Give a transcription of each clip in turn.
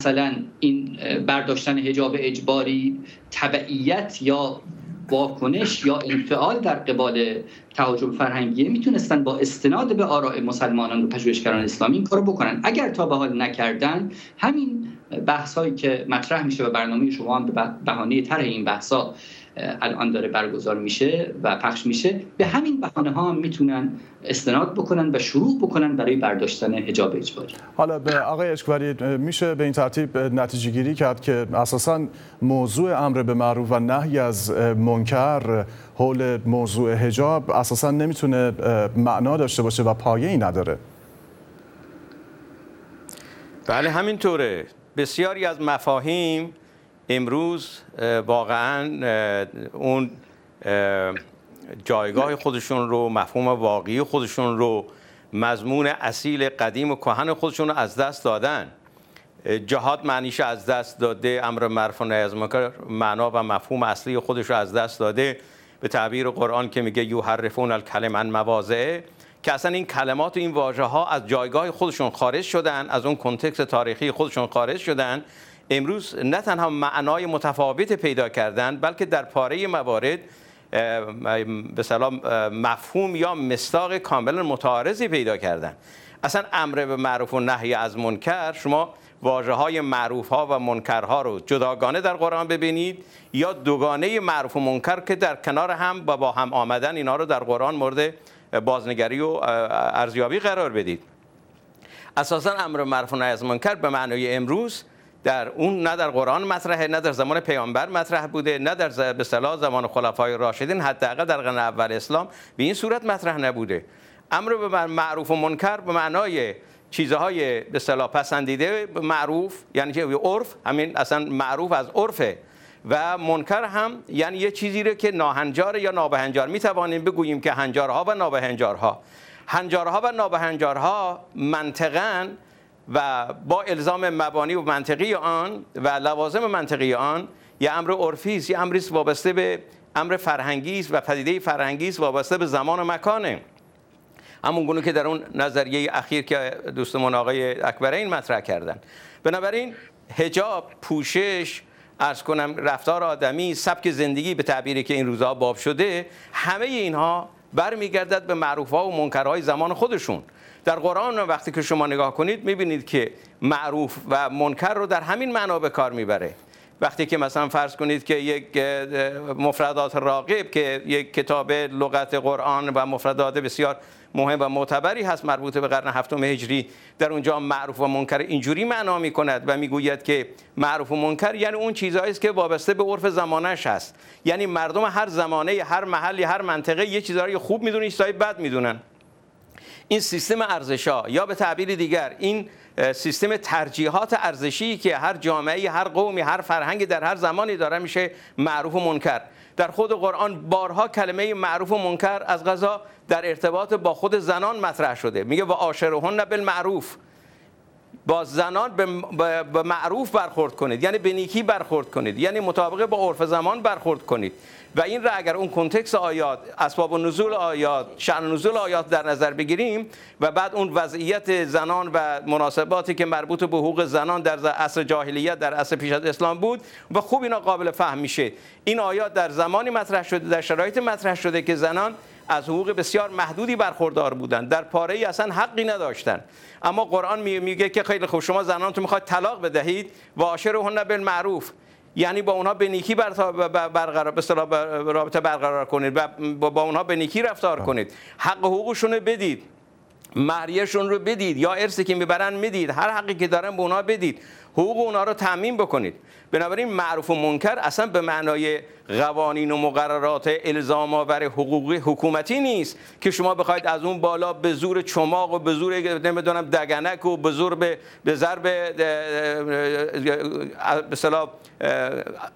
مثلا این برداشتن حجاب اجباری تبعیت یا واکنش یا انفعال در قبال تهاجم فرهنگی میتونستن با استناد به آراء مسلمانان و پژوهشگران اسلامی این کارو بکنن. اگر تا به حال نکردن، همین بحث‌هایی که مطرح میشه و برنامه شما هم به بهانه طرح این بحث‌ها الان داره برگزار میشه و پخش میشه، به همین بهانه ها هم میتونن استناد بکنن و شروع بکنن برای برداشتن حجاب اجباری. حالا به آقای اشکبری، میشه به این ترتیب نتیجه گیری کرد که اساساً موضوع امر به معروف و نهی از منکر حول موضوع حجاب اساساً نمیتونه معنا داشته باشه و پایه‌ای نداره؟ بله همینطوره. بسیاری از مفاهیم امروز واقعا اون جایگاه خودشون رو، مفهوم واقعی خودشون رو، مضمون اصیل قدیم و کهن خودشون رو از دست دادن. جهاد معنیش از دست داده، امر معروف و نهی از منکر معنا و مفهوم اصلی خودش رو از دست داده. به تعبیر قرآن که میگه یحرفون الکلم عن مواضعه، که اصلا این کلمات و این واژه ها از جایگاه خودشون خارج شدن، از اون کنتکست تاریخی خودشون خارج شدن. امروز نه تنها معنای متفاوت پیدا کردن، بلکه در پاره موارد به سلام مفهوم یا مصداق کاملا متعارضی پیدا کردن. اصلا امر به معروف و نهی از منکر، شما واژه‌های معروف‌ها و منکرها رو جداگانه در قرآن ببینید یا دوگانه معروف و منکر که در کنار هم با هم آمدن، اینا رو در قرآن مورد بازنگری و ارزیابی قرار بدید. اساسا امر معروف و نهی از منکر به معنای امروز در اون نه در قرآن مطرحه، نه در زمان پیامبر مطرح بوده، نه در به اصطلاح زمان خلفای راشدین، حداقل در قرن اول اسلام به این صورت مطرح نبوده. امر به معروف و منکر به معنای چیزهای به اصطلاح پسندیده معروف، یعنی که عرف، همین اصلا معروف از عرفه، و منکر هم یعنی یه چیزی رو که ناهنجار یا نابهنجار. می توانیم بگوییم که هنجارها و نابهنجارها، هنجارها و نابهنجارها منطقاً و با الزام مبانی و منطقی آن و لوازم منطقی آن یه امر عرفی است، یه امری است وابسته به امر فرهنگی است و پدیده فرهنگی است وابسته به زمان و مکانه. همون گونه که در اون نظریه اخیر که دوستمون آقای اکبرین مطرح کردن. بنابراین حجاب، پوشش، عرض کنم رفتار آدمی، سبک زندگی به تعبیری که این روزها باب شده، همه اینها برمیگردد به معروف‌ها و منکرهای زمان خودشون. در قرآن وقتی که شما نگاه کنید میبینید که معروف و منکر رو در همین معنا به کار میبره. وقتی که مثلا فرض کنید که یک مفردات راغب که یک کتاب لغت قرآن و مفردات بسیار مهم و معتبری هست مربوط به قرن هفتم هجری، در اونجا معروف و منکر اینجوری معنا میکند و میگوید که معروف و منکر یعنی اون چیزهایی است که وابسته به عرف زمانش هست. یعنی مردم هر زمانه، هر محل، هر منطقه یه چیزایی خوب میدونن، چیزای بد میدونن. این سیستم ارزش‌ها یا به تعبیر دیگر این سیستم ترجیحات ارزشی که هر جامعه، هر قومی، هر فرهنگی در هر زمانی داره میشه معروف و منکر. در خود قرآن بارها کلمه معروف و منکر از قضا در ارتباط با خود زنان مطرح شده. میگه و عاشرهن بالمعروف، با زنان به معروف برخورد کنید، یعنی به نیکی برخورد کنید، یعنی مطابق با عرف زمان برخورد کنید. و این را اگر اون کنتکست آیات، اسباب نزول آیات، شأن نزول آیات در نظر بگیریم و بعد اون وضعیت زنان و مناسباتی که مربوط به حقوق زنان در عصر جاهلیت، در عصر پیش از اسلام بود و خوب اینا قابل فهم میشه. این آیات در زمانی مطرح شده، در شرایط مطرح شده که زنان از حقوق بسیار محدودی برخوردار بودند، در پاره‌ای اصلا حقی نداشتند. اما قرآن میگه که خیلی خوب، شما زنانتون میخواید طلاق بدهید و عاشرهن بالمعروف، یعنی با اونها به نیکی برقرار به اصطلاح رابطه برقرار کنید و با اونها به نیکی رفتار کنید، حق حقوقشون رو بدید، مهریه‌شون رو بدید یا ارثی که میبرن میدید، هر حقی که دارن به اونها بدید، حقوق اونها رو تامین بکنید. بنابراین معروف و منکر اصلا به معنای قوانین و مقررات الزام آور حقوقی حکومتی نیست که شما بخواید از اون بالا به زور چماق و به زور نمیدونم دگنک و به زور به ضرب به اصطلاح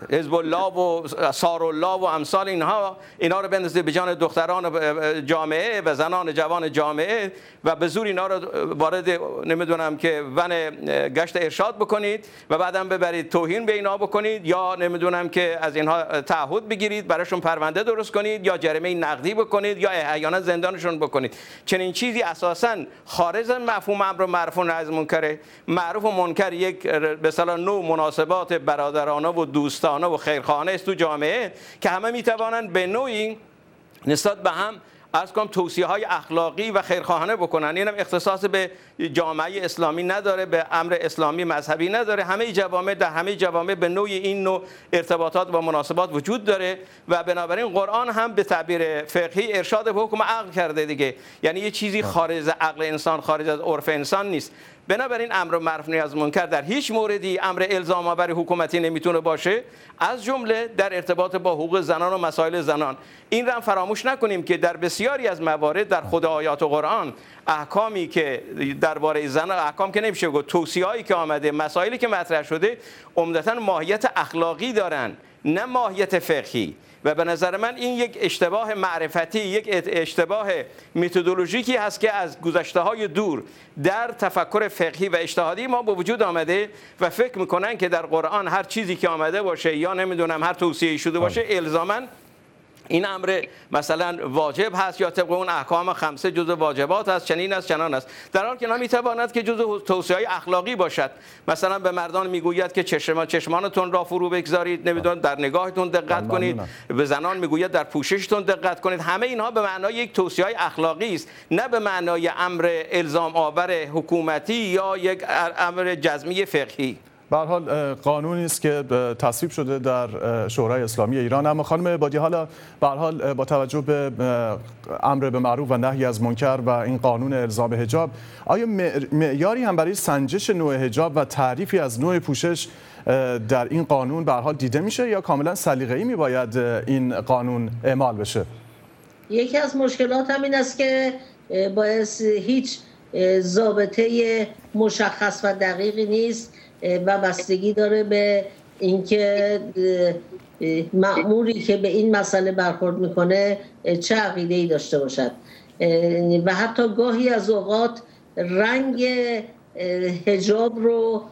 حزب الله و سارالله و امثال اینا رو بندازید به جان دختران جامعه و زنان جوان جامعه و به زور اینا رو وارد نمیدونم که ون گشت ارشاد بکنید و بعدم ببرید توهین به اینا بکنید یا نمیدونم که از اینها تعهد بگیرید، براشون پرونده درست کنید یا جریمه نقدی بکنید یا احیانا زندانشون بکنید. چنین چیزی اساساً خارج از مفهوم امر معروف و نهی از منکر. معروف و منکر یک به اصطلاح نوع مناسبات برادرانه و دوستانه و خیرخواهانه است تو جامعه که همه میتوانند به نوعی نسبت به هم از کم توصیه‌های اخلاقی و خیرخواهانه بکنن. اینم اختصاص به جامعه اسلامی نداره، به امر اسلامی مذهبی نداره. همه جوامع در همه جوامع به نوعی این نوع ارتباطات و مناسبات وجود داره و بنابراین قرآن هم به تعبیر فقهی ارشاد به حکم عقل کرده دیگه. یعنی یه چیزی خارج از عقل انسان، خارج از عرف انسان نیست. بنابراین امر معروف نهی از منکر در هیچ موردی امر الزام آور حکومتی نمیتونه باشه، از جمله در ارتباط با حقوق زنان و مسائل زنان. این را فراموش نکنیم که در بسیاری از موارد در خود آیات و قرآن احکامی که درباره زن، احکام که نمیشه گفت، توصیه‌هایی که آمده، مسائلی که مطرح شده عمدتاً ماهیت اخلاقی دارن نه ماهیت فقهی. و به نظر من این یک اشتباه معرفتی، یک اشتباه متدولوژیکی هست که از گذشته‌های دور در تفکر فقهی و اجتهادی ما به وجود آمده و فکر میکنن که در قرآن هر چیزی که آمده باشه یا نمیدونم هر توصیه‌ای شده باشه الزاماً این امر مثلا واجب هست یا طبق اون احکام خمسه جزء واجبات هست، چنین است چنان است، در حالی که نمیتواند که جزء توصیه‌های اخلاقی باشد. مثلا به مردان میگوید که چشمانتون را فرو بگذارید، نمیدونم در نگاهتون دقت کنید، به زنان میگوید در پوششتون دقت کنید. همه اینها به معنای یک توصیه‌های اخلاقی است، نه به معنای امر الزام آور حکومتی یا یک امر جزمی فقهی. به هر حال قانونی است که تصویب شده در شورای اسلامی ایران. اما خانم عبادی، حالا به هر حال با توجه به امر به معروف و نهی از منکر و این قانون الزام حجاب، آیا معیاری هم برای سنجش نوع حجاب و تعریفی از نوع پوشش در این قانون به هر حال دیده میشه یا کاملا سلیقه‌ای میباید این قانون اعمال بشه؟ یکی از مشکلات هم این است که باعث هیچ ضابطه مشخص و دقیقی نیست و بستگی داره به اینکه مأموری که به این مسئله برخورد میکنه چه عقیده‌ای داشته باشد و حتی گاهی از اوقات رنگ حجاب رو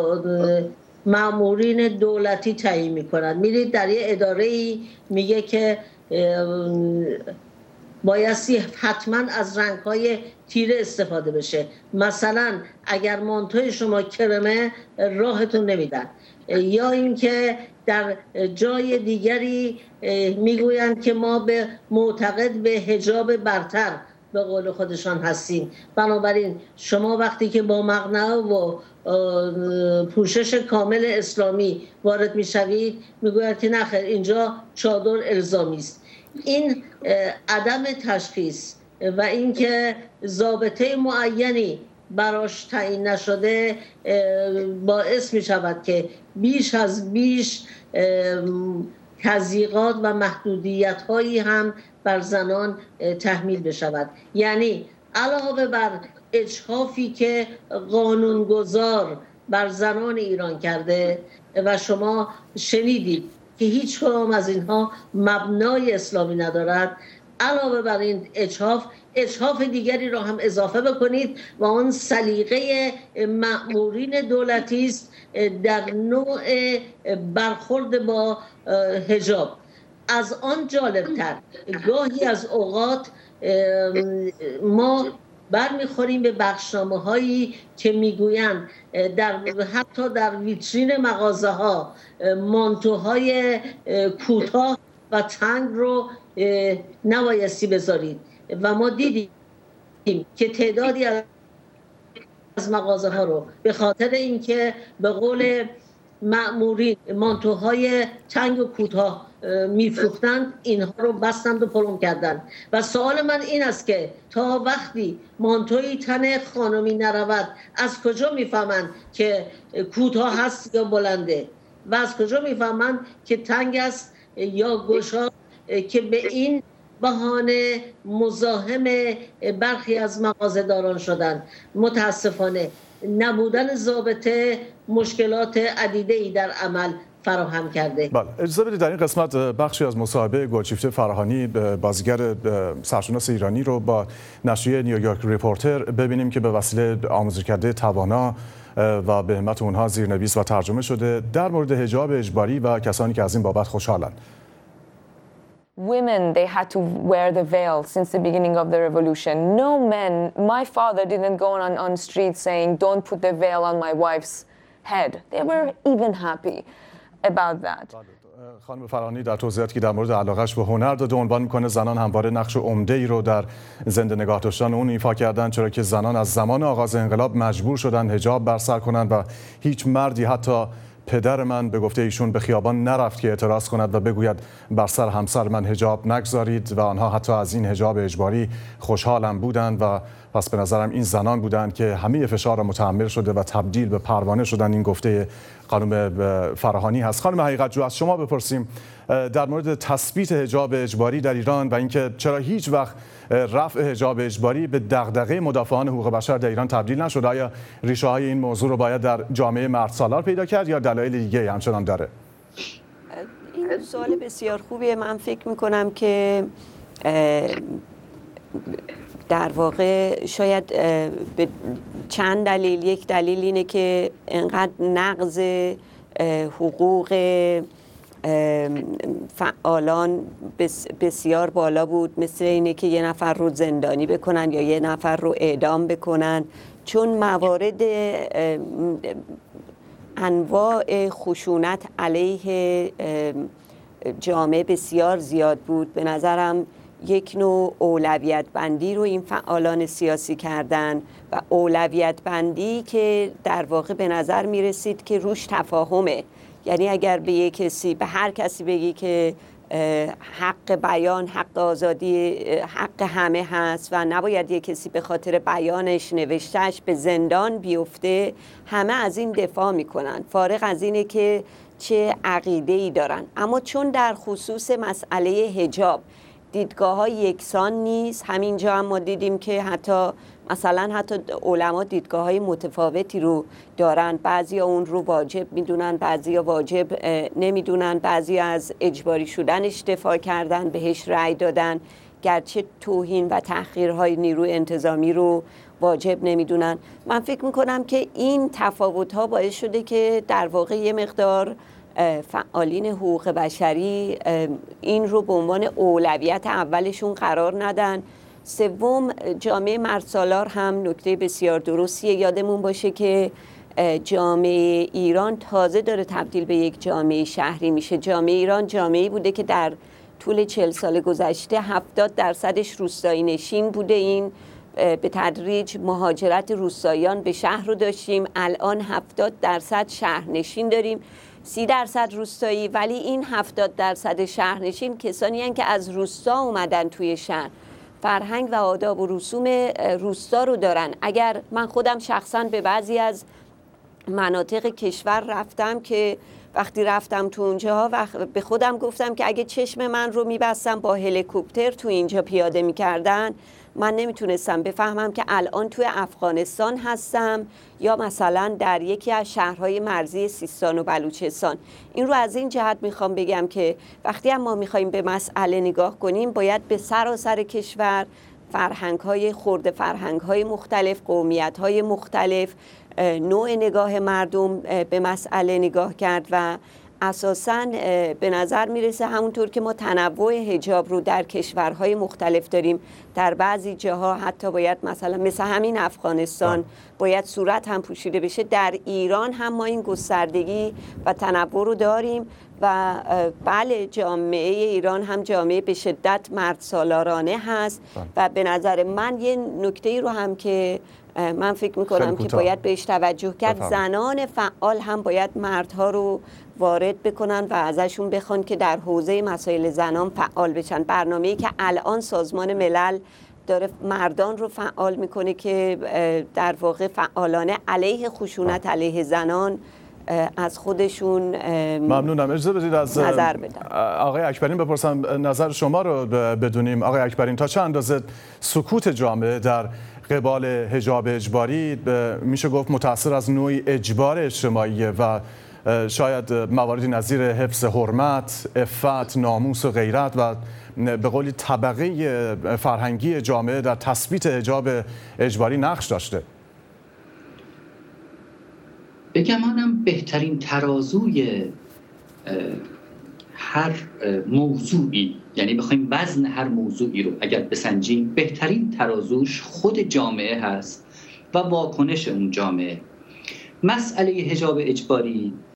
مأمورین دولتی تعیین میکنند. میرید در یه اداره‌ای میگه که بایستی حتما از رنگ‌های تیره استفاده بشه، مثلا اگر مانتوی شما کرمه راهتون نمیدن، یا اینکه در جای دیگری میگویند که ما به معتقد به حجاب برتر به قول خودشان هستیم. بنابراین شما وقتی که با مقنعه و پوشش کامل اسلامی وارد میشوید میگویند که نخیر اینجا چادر الزامی است. این عدم تشخیص و اینکه ضابطه معینی براش تعیین نشده باعث می شود که بیش از بیش تضییقات و محدودیت هایی هم بر زنان تحمیل بشود. یعنی علاوه بر اجحافی که قانونگذار بر زنان ایران کرده و شما شنیدید که هیچ کدام از اینها مبنای اسلامی ندارد، علاوه بر این اجحاف دیگری را هم اضافه بکنید و آن سلیقه مأمورین دولتی است در نوع برخورد با حجاب. از آن جالبتر گاهی از اوقات ما برمیخوریم به بخشنامه هایی که میگویند حتی در ویترین مغازه ها مانتوهای کوتاه و تنگ رو نبایستی بذارید و ما دیدیم که تعدادی از مغازه ها رو به خاطر اینکه به قول مأمورین مانتوهای تنگ و کوتاه میفروختند اینها رو بستند و پرم کردند. و سوال من این است که تا وقتی مانتوی تن خانمی نرود از کجا میفهمند که کوتاه هست یا بلنده و از کجا میفهمند که تنگ است یا گشاد که به این بهانه مزاحم برخی از مغازه‌داران شدند. متاسفانه نبودن ضابطه مشکلات عدیده‌ای در عمل فراهم کرده. بله، اجازه بدید در این قسمت بخشی از مصاحبه گلشیفته فراهانی بازیگر سرشناس ایرانی رو با نشریه نیویورک ریپورتر ببینیم که به وسیله آموزشکده توانا و به همت اونها زیرنویس و ترجمه شده در مورد حجاب اجباری و کسانی که از این بابت خوشحالن. Women, they had to wear the veil since the beginning of the revolution. No men, my father didn't go on streets saying, don't put the veil on my wife's head. They were even happy about that. خانم فراهانی در توضیحاتی که در مورد علاقهش به هنر داده عنوان میکنه زنان همواره نقش عمده‌ای رو در زنده نگاه داشتن اون ایفا کردن، چرا که زنان از زمان آغاز انقلاب مجبور شدن حجاب بر سر کنند و هیچ مردی، حتی پدر من به گفته ایشون، به خیابان نرفت که اعتراض کند و بگوید بر سر همسر من حجاب نگذارید و آنها حتی از این حجاب اجباری خوشحالم بودند و پس به نظرم این زنان بودند که همه فشار را متحمل شده و تبدیل به پروانه شدن. این گفته خانم فراهانی هست. خانم حقیقت جو، از شما بپرسیم در مورد تثبیت حجاب اجباری در ایران و اینکه چرا هیچ وقت رفع حجاب اجباری به دغدغه مدافعان حقوق بشر در ایران تبدیل نشد. آیا ریشه های این موضوع رو باید در جامعه مردسالار پیدا کرد یا دلایل دیگه همچنان داره؟ این سوال بسیار خوبیه. من فکر میکنم که در واقع شاید به چند دلیل، یک دلیل اینه که انقدر نقض حقوق فعالان بسیار بالا بود، مثل اینه که یه نفر رو زندانی بکنن یا یه نفر رو اعدام بکنن، چون موارد انواع خشونت علیه جامعه بسیار زیاد بود. به نظرم یک نوع اولویت بندی رو این فعالان سیاسی کردن و اولویت بندی که در واقع به نظر می رسید که روش تفاهمه. یعنی اگر به یک کسی، به هر کسی بگی که حق بیان، حق آزادی، حق همه هست و نباید یک کسی به خاطر بیانش، نوشتهش به زندان بیفته، همه از این دفاع میکنن، فارغ از اینه که چه عقیده‌ای دارن. اما چون در خصوص مسئله حجاب دیدگاه‌ها یکسان نیست، همینجا هم ما دیدیم که حتی علما دیدگاه‌های متفاوتی رو دارن. بعضیا اون رو واجب میدونن، بعضیا واجب نمیدونن، بعضیا از اجباری شدنش دفاع کردن، بهش رأی دادن، گرچه توهین و تحقیرهای نیروی انتظامی رو واجب نمیدونن. من فکر میکنم که این تفاوت‌ها باعث شده که در واقع یه مقدار فعالین حقوق بشری این رو به عنوان اولویت اولشون قرار ندن. سوم، جامعه مردسالار هم نکته بسیار درستیه. یادمون باشه که جامعه ایران تازه داره تبدیل به یک جامعه شهری میشه. جامعه ایران جامعه‌ای بوده که در طول 40 سال گذشته 70% روستایی نشین بوده. این به تدریج مهاجرت روستاییان به شهر رو داشتیم. الان 70% شهرنشین داریم، 30% روستایی. ولی این 70% شهرنشین کسانی هستند که از روستا اومدن توی شهر، فرهنگ و آداب و رسوم روستا رو دارن. اگر من خودم شخصا به بعضی از مناطق کشور رفتم که وقتی رفتم تو اونجاها به خودم گفتم که اگه چشم من رو میبستم با هلیکوپتر تو اینجا پیاده میکردن، من نمیتونستم بفهمم که الان توی افغانستان هستم یا مثلا در یکی از شهرهای مرزی سیستان و بلوچستان. این رو از این جهت میخوام بگم که وقتی هم ما میخوایم به مسئله نگاه کنیم، باید به سراسر کشور فرهنگ‌های خرد، فرهنگ‌های مختلف، قومیت‌های مختلف، نوع نگاه مردم به مسئله نگاه کرد و اساساً به نظر میرسه همونطور که ما تنوع حجاب رو در کشورهای مختلف داریم، در بعضی جاها حتی باید مثل همین افغانستان باید صورت هم پوشیده بشه، در ایران هم ما این گستردگی و تنوع رو داریم و بله، جامعه ایران هم جامعه به شدت مردسالارانه هست و به نظر من یه نکته‌ای رو هم که من فکر میکنم که باید بهش توجه کرد، زنان فعال هم باید مردها رو وارد بکنن و ازشون بخوان که در حوزه مسائل زنان فعال بشن. برنامه‌ای که الان سازمان ملل داره مردان رو فعال میکنه که در واقع فعالانه علیه خشونت علیه زنان از خودشون ممنونم. اجازه بدید از نظر بدم. آقای اکبرین بپرسم نظر شما رو بدونیم. آقای اکبرین، تا چه اندازه سکوت جامعه در قبال حجاب اجباری میشه گفت متأثر از نوعی اجبار اجتماعیه و شاید مواردی نظیر حفظ حرمت، عفت، ناموس و غیرت و به قولی طبقه فرهنگی جامعه در تثبیت حجاب اجباری نقش داشته؟ به گمانم بهترین ترازوی هر موضوعی، یعنی بخوایم وزن هر موضوعی رو اگر بسنجیم، بهترین ترازوش خود جامعه هست و واکنش اون جامعه. مسئله حجاب اجباری